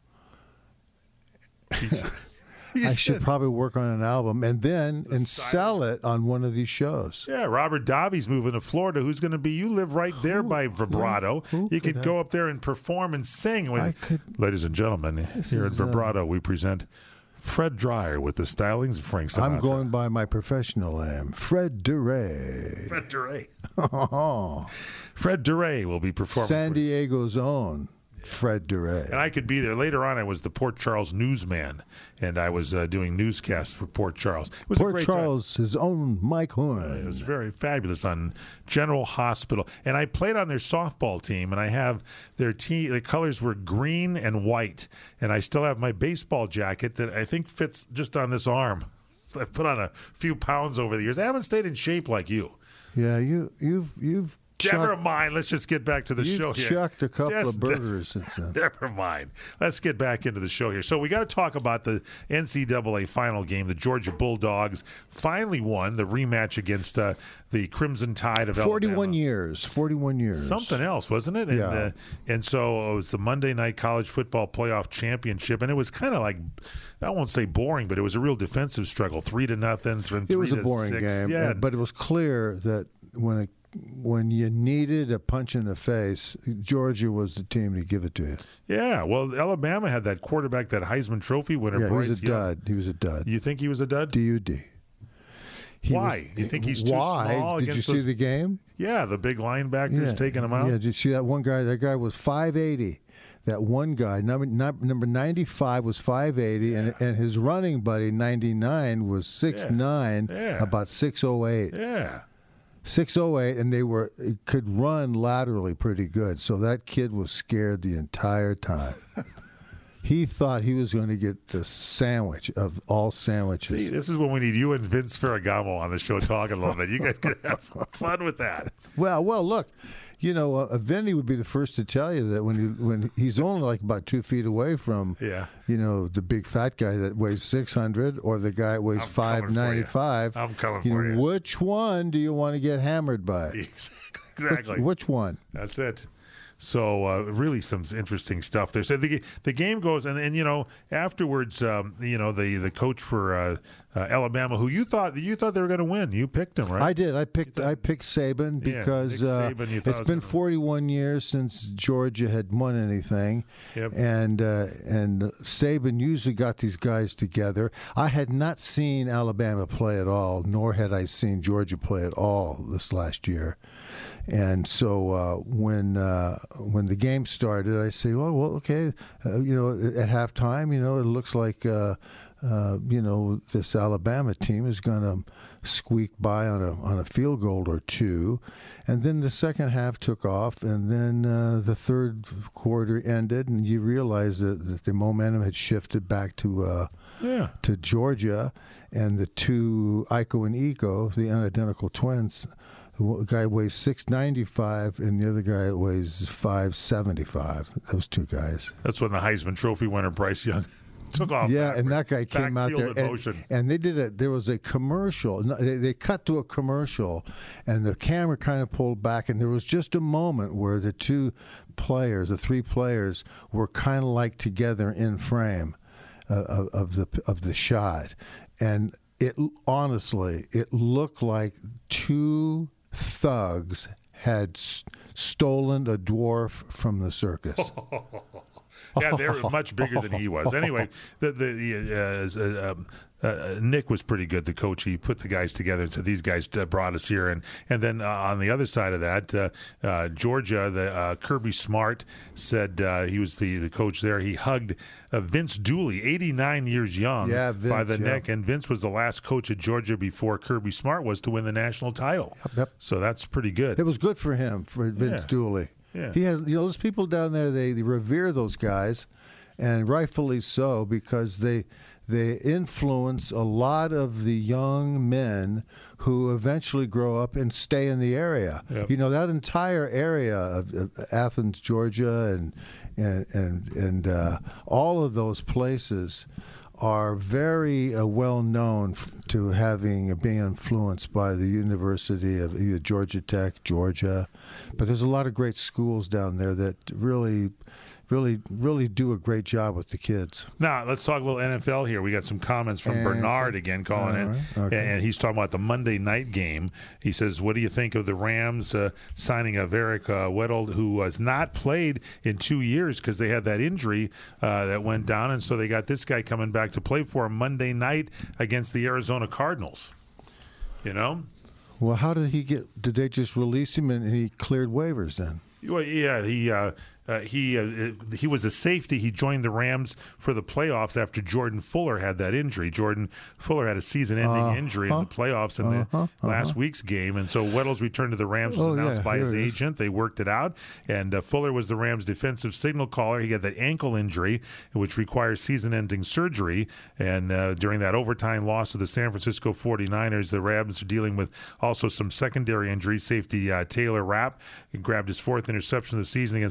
I should probably work on an album and then and sell it on one of these shows. Yeah, Robert Davi's moving to Florida. Who's going to be? You live right there by Vibrato. who you could could I- go up there and perform and sing. With, I could- ladies and gentlemen, here at is, uh, Vibrato, we present Fred Dryer with the stylings of Frank Sinatra. I'm going by my professional name, Fred Duray. Fred Duray. Oh, Fred Duray will be performing. San for- Diego's own Fred Duray. And I could be there. Later on, I was the Port Charles newsman, and I was uh, doing newscasts for Port Charles. It was a Port great Charles, his own Mike Horn. time. It was very fabulous on General Hospital. And I played on their softball team, and I have their team. The colors were green and white, and I still have my baseball jacket that I think fits just on this arm. I've put on a few pounds over the years. I haven't stayed in shape like you. Yeah, you, you've, you've. Never chucked- mind. Let's just get back to the You've show here. chucked a couple Just- of burgers since then. Never mind. Let's get back into the show here. So we got to talk about the N C double A final game. The Georgia Bulldogs finally won the rematch against uh, the Crimson Tide of Forty-one Alabama. years. Forty-one years. Something else, wasn't it? And, Yeah. uh, and so it was the Monday Night College Football Playoff Championship, and it was kind of like, I won't say boring, but it was a real defensive struggle. Three to nothing. Three It was a to boring six. game, Yeah. uh, but it was clear that when it when you needed a punch in the face, Georgia was the team to give it to you. Yeah, well, Alabama had that quarterback, that Heisman Trophy winner, Yeah, Bryce he was a Young. dud. He was a dud. You think he was a dud? D U D. He Why? was- you think he's too why? small? Did you against see those- the game? Yeah, the big linebackers Yeah. taking him out. Yeah, did you see that one guy? That guy was five eighty. That one guy, number number ninety-five, was five eighty, and and his running buddy, ninety-nine, was six nine, Yeah. about six oh eight. Yeah. six oh eight, and they were could run laterally pretty good. So that kid was scared the entire time. He thought he was going to get the sandwich of all sandwiches. See, this is when we need you and Vince Ferragamo on the show talking a little bit. You guys could have some fun with that. Well, well, look, you know, uh, Vinny would be the first to tell you that when he, when he's only like about two feet away from, Yeah. you know, the big fat guy that weighs six hundred or the guy that weighs five ninety-five. I'm coming you for know, you. Which one do you want to get hammered by? Exactly. Which, which one? That's it. So uh, really, some interesting stuff there. So the the game goes, and, and you know, afterwards, um, you know, the the coach for uh, uh, Alabama, who you thought you thought they were going to win, you picked him, right? I did. I picked. I picked Saban Yeah, because Nick uh, Saban, you thought it's was been gonna- forty-one years since Georgia had won anything, Yep. and uh, and Saban usually got these guys together. I had not seen Alabama play at all, nor had I seen Georgia play at all this last year. And so uh, when uh, when the game started, I say, well, well, okay, uh, you know, at halftime, you know, it looks like, uh, uh, you know, this Alabama team is going to squeak by on a on a field goal or two, and then the second half took off, and then uh, the third quarter ended, and you realize that, that the momentum had shifted back to uh, Yeah. to Georgia, and the two Iko and Iko, the unidentical twins. The guy weighs six ninety-five, and the other guy weighs five seventy-five. Those two guys. That's when the Heisman Trophy winner Bryce Young took off. Yeah, back- and that guy came out backfield there, in and, motion. and they did a. There was a commercial. no, They, they cut to a commercial, and the camera kind of pulled back, and there was just a moment where the two players, the three players, were kind of like together in frame uh, of, of the of the shot, and it honestly it looked like two thugs had s- stolen a dwarf from the circus. Yeah, they were much bigger than he was. Anyway, the the uh, uh, um, uh, Nick was pretty good. The coach, he put the guys together and said, "These guys uh, brought us here." And and then uh, on the other side of that, uh, uh, Georgia, the uh, Kirby Smart said uh, he was the, the coach there. He hugged uh, Vince Dooley, eighty-nine years young, Yeah, by Vince, the yeah. neck. And Vince was the last coach at Georgia before Kirby Smart was to win the national title. Yep, yep. So that's pretty good. It was good for him, for Vince Yeah. Dooley. Yeah. He has, you know, those people down there. They, they revere those guys, and rightfully so, because they they influence a lot of the young men who eventually grow up and stay in the area. Yep. You know, that entire area of, of Athens, Georgia, and and and and uh, all of those places are very uh, well known f- to having uh, being influenced by the University of either Georgia Tech, Georgia, but there's a lot of great schools down there that really, really, really do a great job with the kids. Now, let's talk a little N F L here. We got some comments from And- Bernard again calling All in, right, okay. and he's talking about the Monday night game. He says, what do you think of the Rams uh, signing of Eric uh, Weddle, who has not played in two years because they had that injury uh, that went down, and so they got this guy coming back to play for him Monday night against the Arizona Cardinals. You know? Well, how did he get? Did they just release him and he cleared waivers then? Well, yeah, he uh, uh, he uh, he was a safety. He joined the Rams for the playoffs after Jordan Fuller had that injury. Jordan Fuller had a season-ending Uh-huh. injury in the playoffs in Uh-huh. the Uh-huh. last week's game, and so Weddle's return to the Rams was Oh, announced yeah, by his here it is. agent. They worked it out, and uh, Fuller was the Rams' defensive signal caller. He had that ankle injury, which requires season-ending surgery, and uh, during that overtime loss to the San Francisco forty-niners, the Rams are dealing with also some secondary injuries. Safety uh, Taylor Rapp grabbed his fourth interception of the season against the forty-niners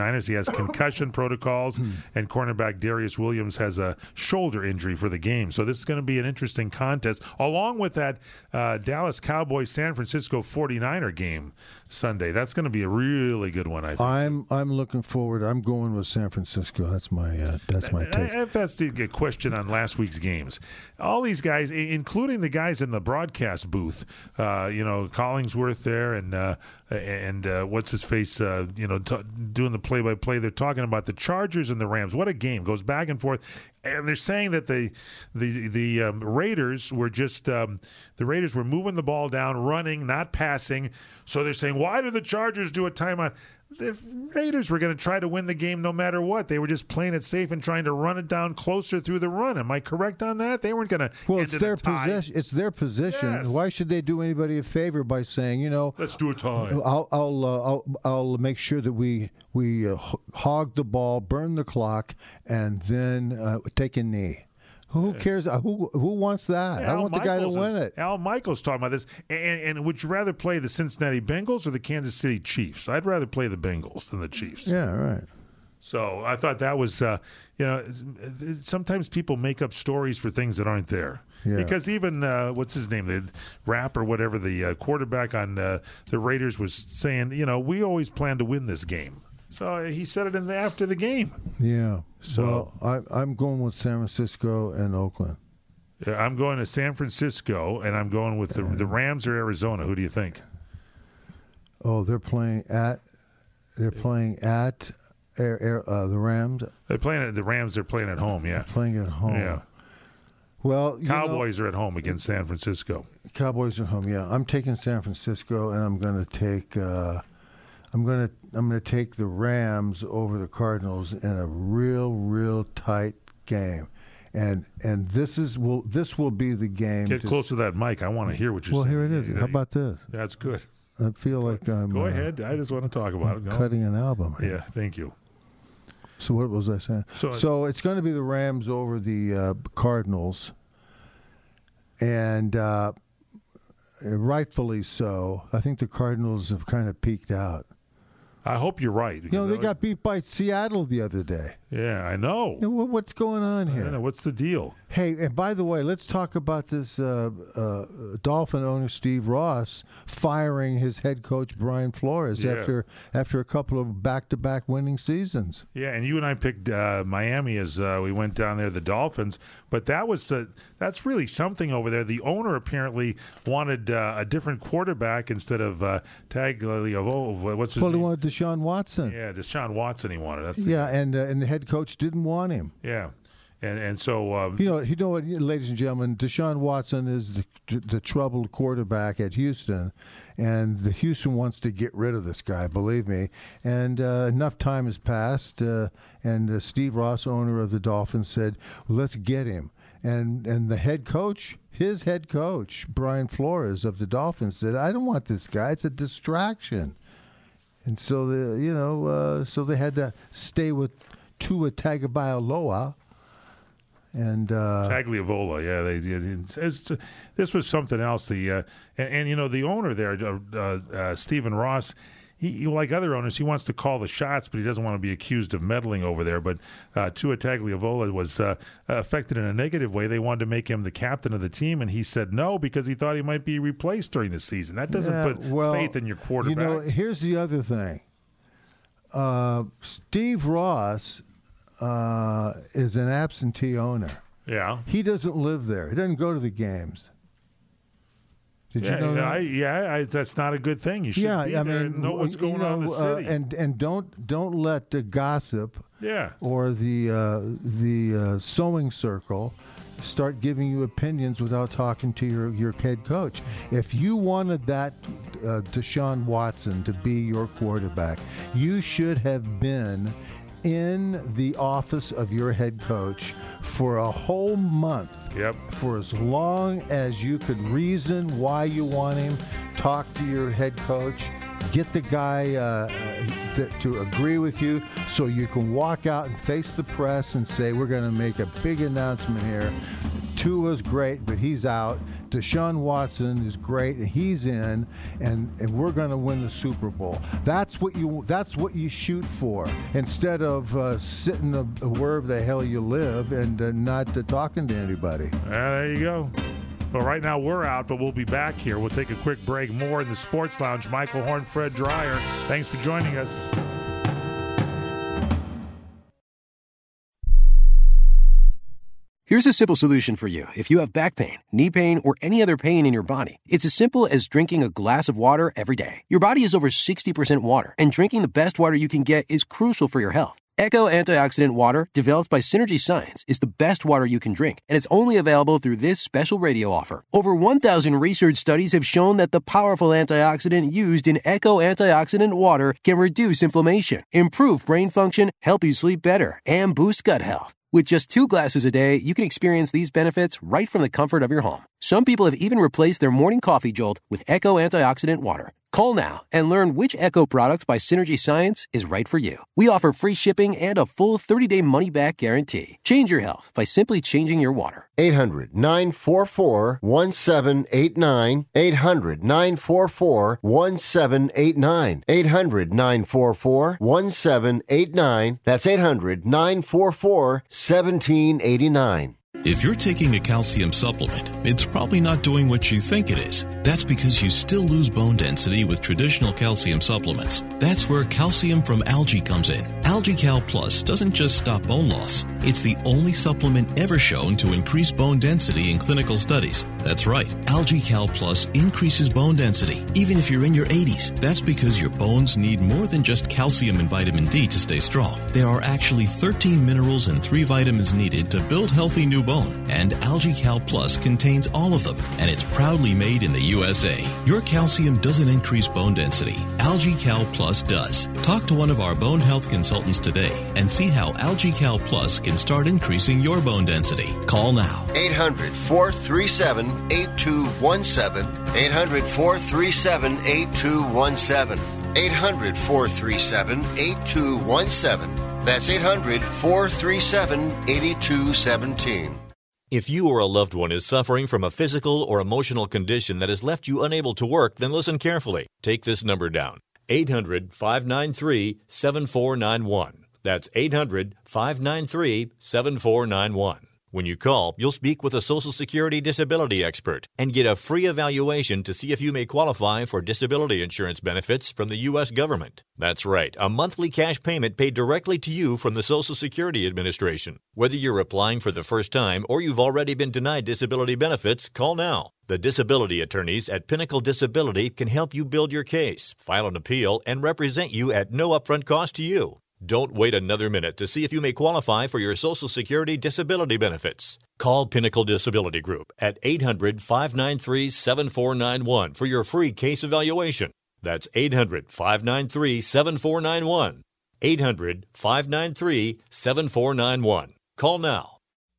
forty-niners. He has concussion protocols, and cornerback Darius Williams has a shoulder injury for the game. So this is going to be an interesting contest, along with that uh, Dallas Cowboys-San Francisco forty-niner game Sunday. That's going to be a really good one, I think. I'm I'm looking forward. I'm going with San Francisco. That's my uh, that's my take. If that's the question on last week's games, all these guys, including the guys in the broadcast booth, uh, you know, Collingsworth there and uh, and uh, what's his face, uh, you know, t- doing the play-by-play. They're talking about the Chargers and the Rams. What a game! Goes back and forth, and they're saying that the the the um, Raiders were just um, the Raiders were moving the ball down, running, not passing. So they're saying, why do the Chargers do a timeout? The Raiders were going to try to win the game no matter what. They were just playing it safe and trying to run it down closer through the run. Am I correct on that? They weren't going to. Well, it's their position. It's their position. Yes. Why should they do anybody a favor by saying, you know, let's do a tie? I'll I'll uh, I'll, I'll make sure that we we uh, hog the ball, burn the clock, and then uh, take a knee. Who cares? Who who wants that? Yeah, I want Al the guy to Michaels win is, it. Al Michaels talking about this. And, and would you rather play the Cincinnati Bengals or the Kansas City Chiefs? I'd rather play the Bengals than the Chiefs. Yeah, right. So I thought that was, uh, you know, sometimes people make up stories for things that aren't there. Yeah. Because even, uh, what's his name, the Rapp or whatever, the uh, quarterback on uh, the Raiders was saying, you know, we always plan to win this game. So he said it in the, after the game. Yeah. So well, I, I'm going with San Francisco and Oakland. Yeah, I'm going to San Francisco, and I'm going with the, the Rams or Arizona. Who do you think? Oh, they're playing at they're playing at Air, Air, uh, the Rams. They're playing at the Rams. They're playing at home. Yeah, playing at home. Yeah. Well, you Cowboys know, are at home against San Francisco. Cowboys are at home. Yeah, I'm taking San Francisco, and I'm going to take. Uh, I'm going to I'm going to take the Rams over the Cardinals in a real, real tight game, and and this is will this will be the game. Get to close to that mic. I want to hear what you're well, saying. Well, here it is. How about this? That's good. I feel like I'm. Go uh, ahead. I just want to talk about it. Go. Cutting an album. Here. Yeah. Thank you. So what was I saying? So, so it's going to be the Rams over the uh, Cardinals, and uh, rightfully so. I think the Cardinals have kind of peaked out. I hope you're right. You know, they got beat by Seattle the other day. Yeah, I know. You know what's going on here? I know. What's the deal? Hey, and by the way, let's talk about this uh, uh, Dolphin owner Steve Ross firing his head coach Brian Flores Yeah. after after a couple of back-to-back winning seasons. Yeah, and you and I picked uh, Miami as uh, we went down there, the Dolphins. But that was uh, that's really something over there. The owner apparently wanted uh, a different quarterback instead of uh, Tagliavolo. What's his well, name? he wanted Deshaun Watson. Yeah, Deshaun Watson. He wanted. That's the yeah, and uh, and the head coach didn't want him. Yeah, and and so um, you know, you know what, ladies and gentlemen, Deshaun Watson is the, the troubled quarterback at Houston, and the Houston wants to get rid of this guy. Believe me. And uh, enough time has passed, uh, and uh, Steve Ross, owner of the Dolphins, said, well, "Let's get him." And and the head coach, his head coach, Brian Flores of the Dolphins, said, "I don't want this guy. It's a distraction." And so the you know, uh, so they had to stay with Tua Tagovailoa. And uh, Tagliavola, yeah, they did. It's, this was something else. The uh, and, and you know the owner there, uh, uh, Stephen Ross. He, he, like other owners, he wants to call the shots, but he doesn't want to be accused of meddling over there. But uh, Tua Tagliavola was uh, affected in a negative way. They wanted to make him the captain of the team, and he said no because he thought he might be replaced during the season. That doesn't yeah, put well, faith in your quarterback. You know, here's the other thing. Uh, Steve Ross uh, is an absentee owner. Yeah. He doesn't live there. He doesn't go to the games. Did yeah, you know yeah, that? I, yeah, I, that's not a good thing. You should yeah, be I there mean, and know what's you going know, on in the uh, city. and and don't don't let the gossip yeah. or the uh, the uh, sewing circle start giving you opinions without talking to your, your head coach. If you wanted that uh, Deshaun Watson to be your quarterback, you should have been in the office of your head coach for a whole month. Yep. For as long as you could reason why you want him, talk to your head coach, get the guy uh, th- to agree with you so you can walk out and face the press and say, we're going to make a big announcement here. Tua's great, but he's out. Deshaun Watson is great, and he's in, and, and we're going to win the Super Bowl. That's what you that's what you shoot for, instead of uh, sitting uh, wherever the hell you live and uh, not uh, talking to anybody. Uh, there you go. Well, right now we're out, but we'll be back here. We'll take a quick break. More in the Sports Lounge. Michael Horn, Fred Dreyer. Thanks for joining us. Here's a simple solution for you if you have back pain, knee pain, or any other pain in your body. It's as simple as drinking a glass of water every day. Your body is over sixty percent water, and drinking the best water you can get is crucial for your health. Echo Antioxidant Water, developed by Synergy Science, is the best water you can drink, and it's only available through this special radio offer. Over one thousand research studies have shown that the powerful antioxidant used in Echo Antioxidant Water can reduce inflammation, improve brain function, help you sleep better, and boost gut health. With just two glasses a day, you can experience these benefits right from the comfort of your home. Some people have even replaced their morning coffee jolt with Echo Antioxidant Water. Call now and learn which Echo product by Synergy Science is right for you. We offer free shipping and a full thirty-day money-back guarantee. Change your health by simply changing your water. eight hundred nine four four one seven eight nine. eight hundred nine four four one seven eight nine. eight hundred nine four four one seven eight nine. That's eight hundred nine four four one seven eight nine. If you're taking a calcium supplement, it's probably not doing what you think it is. That's because you still lose bone density with traditional calcium supplements. That's where calcium from algae comes in. AlgaeCal Plus doesn't just stop bone loss. It's the only supplement ever shown to increase bone density in clinical studies. That's right, AlgaeCal Plus increases bone density, even if you're in your eighties. That's because your bones need more than just calcium and vitamin D to stay strong. There are actually thirteen minerals and three vitamins needed to build healthy new bone, and AlgaeCal Plus contains all of them, and it's proudly made in the U S A. Your calcium doesn't increase bone density. AlgaeCal Plus does. Talk to one of our bone health consultants today and see how AlgaeCal Plus can start increasing your bone density. Call now. eight hundred four three seven eight two one seven. eight hundred four three seven eight two one seven. eight hundred four three seven eight two one seven. That's eight hundred four three seven eight two one seven. If you or a loved one is suffering from a physical or emotional condition that has left you unable to work, then listen carefully. Take this number down. eight hundred five nine three seven four nine one. That's eight hundred five nine three seven four nine one. When you call, you'll speak with a Social Security disability expert and get a free evaluation to see if you may qualify for disability insurance benefits from the U S government. That's right, a monthly cash payment paid directly to you from the Social Security Administration. Whether you're applying for the first time or you've already been denied disability benefits, call now. The disability attorneys at Pinnacle Disability can help you build your case, file an appeal, and represent you at no upfront cost to you. Don't wait another minute to see if you may qualify for your Social Security disability benefits. Call Pinnacle Disability Group at eight hundred five nine three seven four nine one for your free case evaluation. That's eight hundred five nine three seven four nine one. eight hundred five nine three seven four nine one. Call now.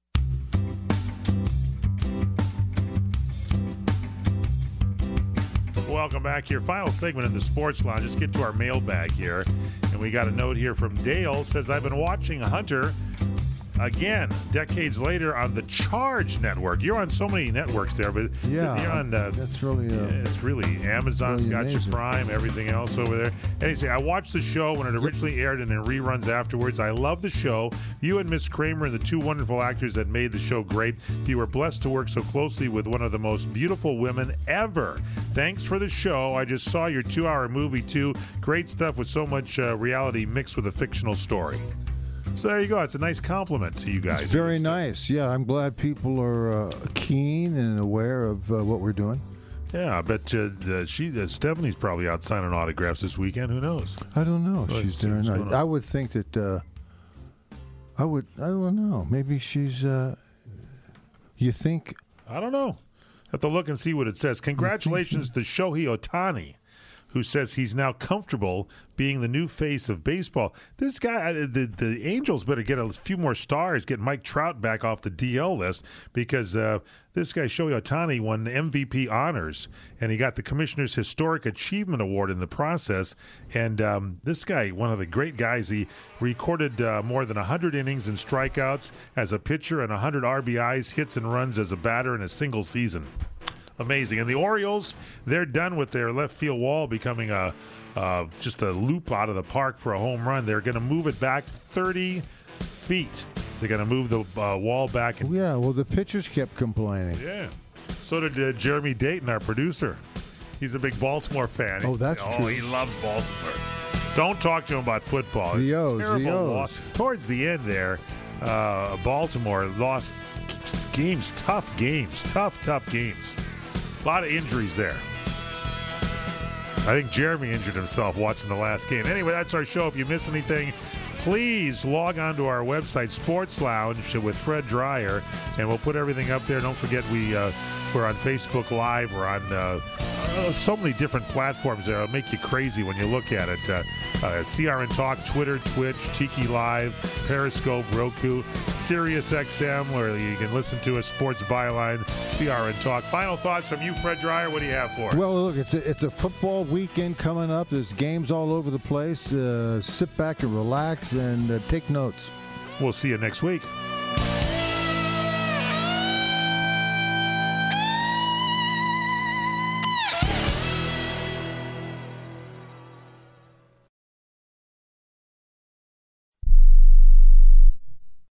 Welcome back here. Final segment in the Sports Lounge. Let's get to our mailbag here. And we got a note here from Dale. Says, I've been watching Hunter again, decades later on the Charge Network. You're on so many networks there, but yeah, you're on, uh, that's really uh, it's really Amazon's really got amazing. your Prime, everything else over there. And he say, I watched the show when it originally aired and then reruns afterwards. I love the show. You and Miss Kramer and the two wonderful actors that made the show great. You were blessed to work so closely with one of the most beautiful women ever. Thanks for the show. I just saw your two-hour movie too. Great stuff with so much uh, reality mixed with a fictional story. So there you go. It's a nice compliment to you guys. It's very nice. Yeah, I'm glad people are uh, keen and aware of uh, what we're doing. Yeah, I bet uh, uh, she, uh, Stephanie's probably out signing autographs this weekend. Who knows? I don't know. Well, She's there. Not. I would think that. Uh, I would. I don't know. Maybe she's. Uh, you think? I don't know. Have to look and see what it says. Congratulations to Shohei Ohtani, who says he's now comfortable being the new face of baseball. This guy, the the Angels better get a few more stars, get Mike Trout back off the D L list, because uh, this guy, Shohei Ohtani, won M V P honors, and he got the Commissioner's Historic Achievement Award in the process. And um, this guy, one of the great guys, he recorded uh, more than one hundred innings and strikeouts as a pitcher and one hundred R B Is, hits and runs as a batter in a single season. Amazing. And the Orioles, they're done with their left field wall becoming a uh, just a loop out of the park for a home run. They're going to move it back thirty feet. They're going to move the uh, wall back. And, yeah, well, the pitchers kept complaining. Yeah. So did uh, Jeremy Dayton, our producer. He's a big Baltimore fan. Oh, that's oh, true. Oh, he loves Baltimore. Don't talk to him about football. The It's O's, terrible the O's. loss. Towards the end there, uh, Baltimore lost games, tough games, tough, tough games. A lot of injuries there. I think Jeremy injured himself watching the last game. Anyway, that's our show. If you miss anything, please log on to our website, Sports Lounge with Fred Dreyer, and we'll put everything up there. Don't forget we, uh, we're on Facebook Live. We're on uh, uh, so many different platforms there. It'll make you crazy when you look at it. Uh, uh, C R N Talk, Twitter, Twitch, Tiki Live, Periscope, Roku, Sirius X M, where you can listen to us, Sports Byline, C R N Talk. Final thoughts from you, Fred Dreyer. What do you have for us? Well, look, it's a, it's a football weekend coming up. There's games all over the place. Uh, sit back and relax and uh, take notes. We'll see you next week.